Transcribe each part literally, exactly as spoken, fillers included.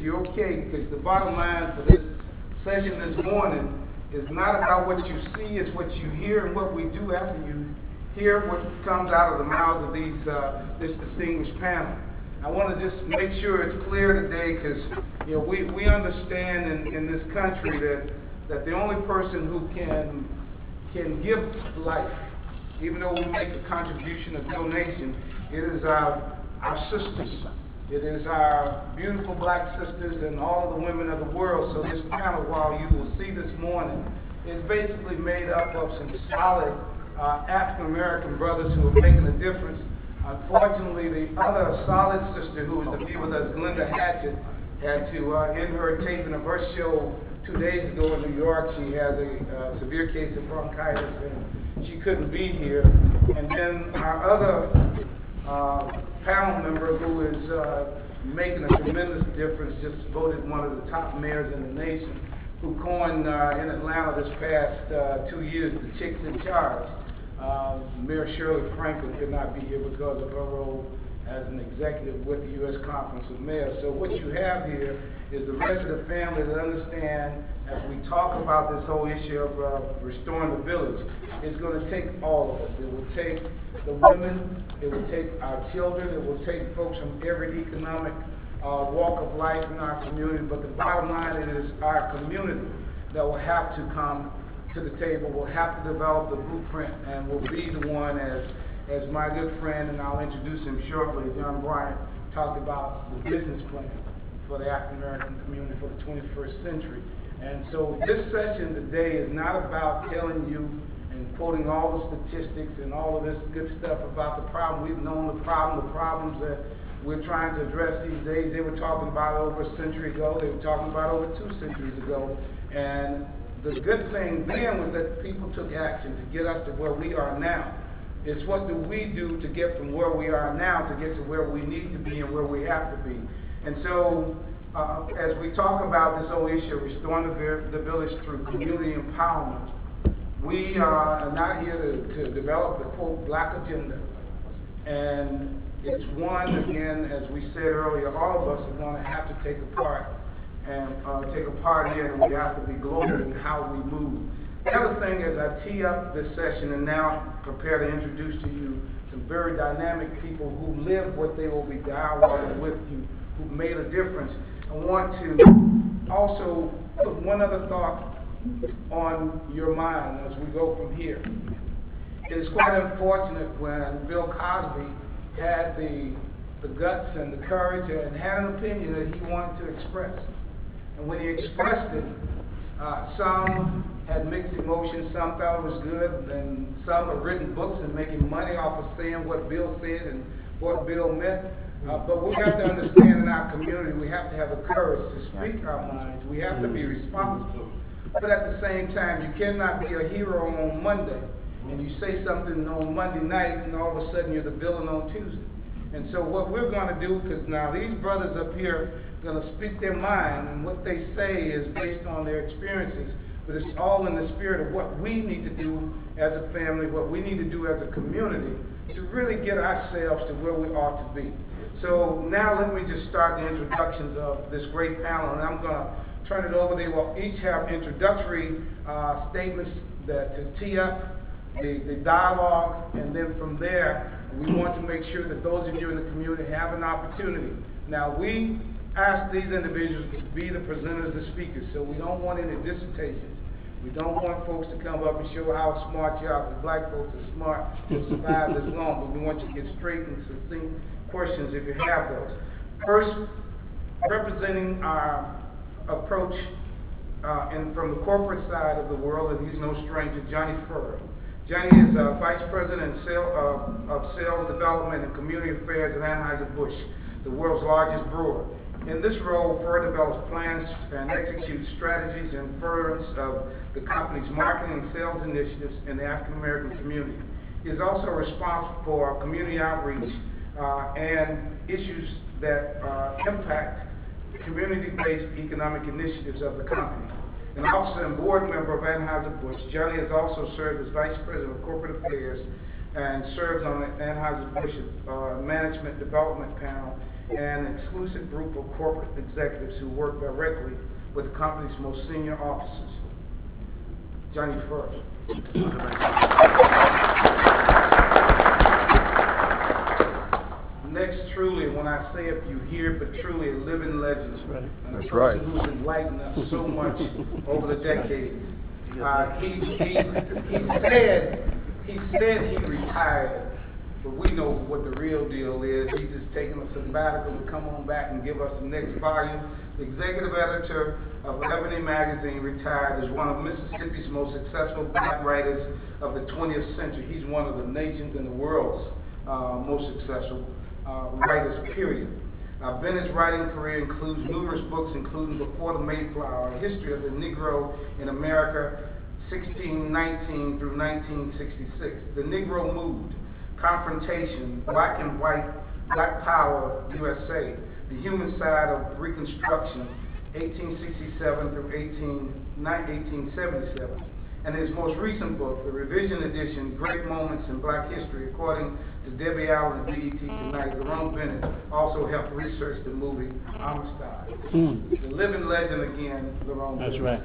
if you're okay, because the bottom line for this session this morning is not about what you see, it's what you hear and what we do after you hear what comes out of the mouths of these uh, this distinguished panel. I want to just make sure it's clear today, because you know we, we understand in, in this country that that the only person who can can give life, even though we make a contribution, a donation, it is our our sisters. It is our beautiful black sisters and all of the women of the world. So this panel, while you will see this morning, is basically made up of some solid uh, African-American brothers who are making a difference. Unfortunately, the other solid sister who was to be with us, Glenda Hatchett, had to uh, end her taping of her show two days ago in New York. She has a uh, severe case of bronchitis and she couldn't be here. And then our other uh, panel member who is uh, making a tremendous difference, just voted one of the top mayors in the nation, who coined uh, in Atlanta this past uh, two years, the chicks in charge. Uh, Mayor Shirley Franklin could not be here because of her role as an executive with the U S Conference of Mayors. So what you have here is the rest of the family that understand, as we talk about this whole issue of uh, restoring the village, it's going to take all of us. It will take the women, it will take our children, it will take folks from every economic uh, walk of life in our community, but the bottom line is our community that will have to come to the table, will have to develop the blueprint, and will be the one, as as my good friend, and I'll introduce him shortly, John Bryant, talked about the business plan for the African American community for the twenty-first century. And so this session today is not about telling you and quoting all the statistics and all of this good stuff about the problem. We've known the problem, the problems that we're trying to address these days. They were talking about it over a century ago. They were talking about it over two centuries ago. And the good thing then was that people took action to get us to where we are now. It's what do we do to get from where we are now to get to where we need to be and where we have to be. And so uh, as we talk about this whole issue of restoring the, the village through community empowerment, we are not here to, to develop the quote black agenda. And it's one, again, as we said earlier, all of us are going to have to take a part and uh, take a part in it, and we have to be global in how we move. The other thing is I tee up this session and now prepare to introduce to you some very dynamic people who live what they will be dialoguing with you, who've made a difference. I want to also put one other thought on your mind as we go from here. It is quite unfortunate when Bill Cosby had the, the guts and the courage and had an opinion that he wanted to express. And when he expressed it, uh, some had mixed emotions, some thought it was good, and some have written books and making money off of saying what Bill said and what Bill meant. Uh, but we have to understand in our community, we have to have the courage to speak our minds. We have to be responsible. But at the same time, you cannot be a hero on Monday and you say something on Monday night and all of a sudden you're the villain on Tuesday. And so what we're going to do, because now these brothers up here are going to speak their mind, and what they say is based on their experiences, but it's all in the spirit of what we need to do as a family, what we need to do as a community to really get ourselves to where we ought to be. So now let me just start the introductions of this great panel, and I'm going to turn it over. They will each have introductory uh, statements that to tee up the, the dialogue, and then from there, we want to make sure that those of you in the community have an opportunity. Now, we ask these individuals to be the presenters, the speakers, so we don't want any dissertations. We don't want folks to come up and show how smart you are, because black folks are smart to survive this long, but we want you to get straight and succinct questions if you have those. First, representing our approach uh, and from the corporate side of the world, and he's no stranger, Johnny Furr. Johnny is uh, Vice President of, sale, uh, of Sales Development and Community Affairs at Anheuser-Busch, the world's largest brewer. In this role, Furr develops plans and executes strategies in furtherance of the company's marketing and sales initiatives in the African American community. He is also responsible for community outreach uh, and issues that uh, impact community-based economic initiatives of the company. An officer and board member of Anheuser-Busch, Johnny has also served as Vice President of Corporate Affairs and serves on the Anheuser-Busch uh, Management Development Panel and an exclusive group of corporate executives who work directly with the company's most senior officers. Johnny first. Next, truly, when I say it, you hear, but truly a living legend. That's right. And a That's person right. who's enlightened us so much over the decades. Uh, he, he, he said, he said he retired, but we know what the real deal is. He's just taking a sabbatical to come on back and give us the next volume. The executive editor of Ebony Magazine, retired, is one of Mississippi's most successful black writers of the twentieth century. He's one of the nation's and the world's uh, most successful uh, writers, period. Uh, Bennett's writing career includes numerous books, including Before the Mayflower, A History of the Negro in America, sixteen nineteen through nineteen sixty-six, The Negro Mood, Confrontation, Black and White, Black Power, U S A, The Human Side of Reconstruction, eighteen sixty-seven through eighteen seventy-seven. And his most recent book, the revision edition, Great Moments in Black History, according to Debbie Allen at B E T Tonight. Lerone Bennett also helped research the movie Amistad. Mm. The living legend again, Lerone Bennett. That's right.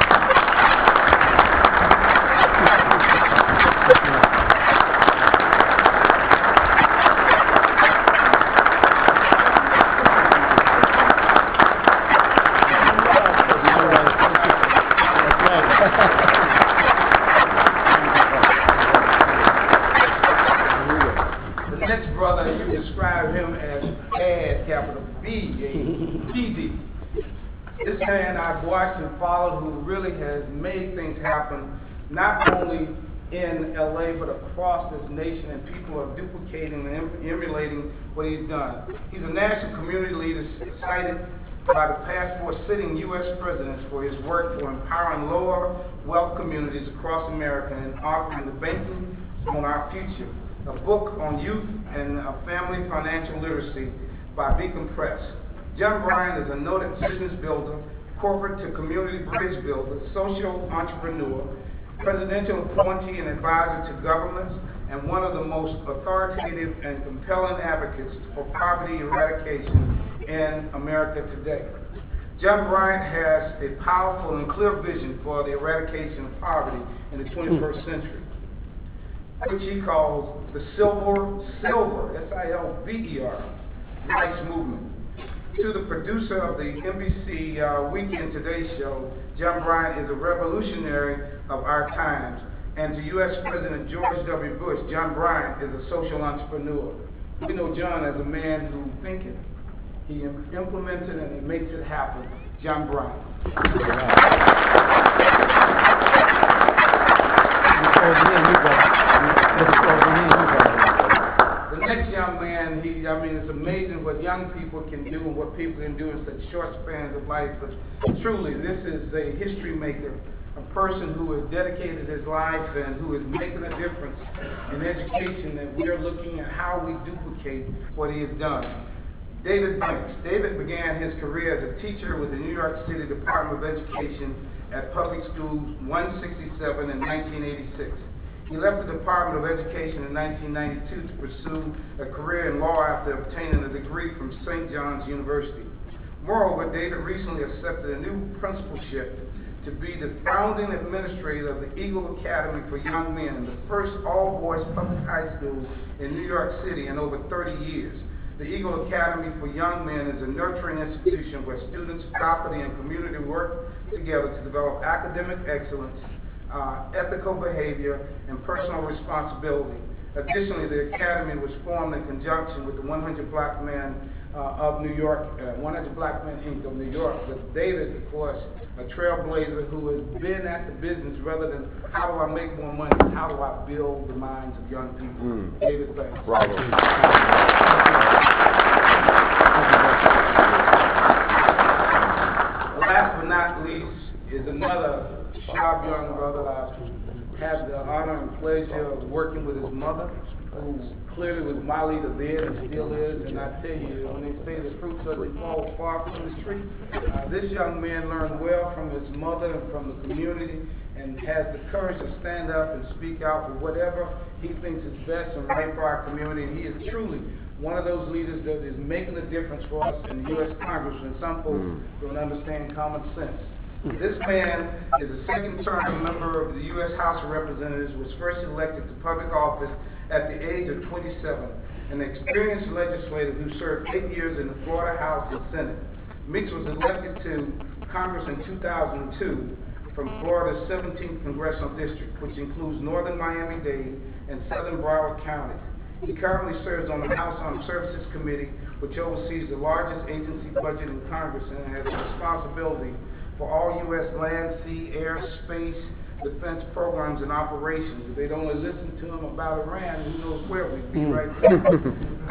Describe him as bad, capital B A D D. This man I've watched and followed who really has made things happen, not only in L A, but across this nation, and people are duplicating and emulating what he's done. He's a national community leader cited by the past four sitting U S presidents for his work for empowering lower wealth communities across America and offering the banking on our future. A book on youth and uh, family financial literacy by Beacon Press. John Bryant is a noted business builder, corporate to community bridge builder, social entrepreneur, presidential appointee and advisor to governments, and one of the most authoritative and compelling advocates for poverty eradication in America today. John Bryant has a powerful and clear vision for the eradication of poverty in the twenty-first century, which he calls the Silver, Silver, S I L V E R, rights movement. To the producer of the N B C uh, Weekend Today show, John Bryant is a revolutionary of our times. And to U S President George W. Bush, John Bryant is a social entrepreneur. We know John as a man who thinking, he implements it and he makes it happen. John Bryant. The next young man, he, I mean, it's amazing what young people can do and what people can do in such short spans of life, but truly, this is a history maker, a person who has dedicated his life and who is making a difference in education, and we are looking at how we duplicate what he has done. David Banks. David began his career as a teacher with the New York City Department of Education at Public Schools one sixty-seven in nineteen eighty-six. He left the Department of Education in nineteen ninety-two to pursue a career in law after obtaining a degree from Saint John's University. Moreover, David recently accepted a new principalship to be the founding administrator of the Eagle Academy for Young Men, the first all-boys public high school in New York City in over thirty years. The Eagle Academy for Young Men is a nurturing institution where students, faculty, and community work together to develop academic excellence, uh, ethical behavior, and personal responsibility. Additionally, the Academy was formed in conjunction with the one hundred Black Men uh, of New York, uh, one hundred Black Men Incorporated of New York. But David, of course, a trailblazer who has been at the business rather than how do I make more money, is how do I build the minds of young people. Mm. David Banks. Bravo. Last but not least is another sharp young brother. I've had the honor and pleasure of working with his mother, who clearly was my leader then and still is. And I tell you, when they say the fruit doesn't fall far from the tree, uh, this young man learned well from his mother and from the community, and has the courage to stand up and speak out for whatever he thinks is best and right for our community, and he is truly one of those leaders that is making a difference for us in the U S Congress when some folks mm. don't understand common sense. This man is a second-term member of the U S House of Representatives, was first elected to public office at the age of twenty-seven, an experienced legislator who served eight years in the Florida House and Senate. Meeks was elected to Congress in two thousand two from Florida's seventeenth Congressional District, which includes northern Miami-Dade and southern Broward counties. He currently serves on the House Armed Services Committee, which oversees the largest agency budget in Congress and has responsibility for all U S land, sea, air, space, defense programs and operations. If they'd only listen to him about Iran, who knows where we'd be right now.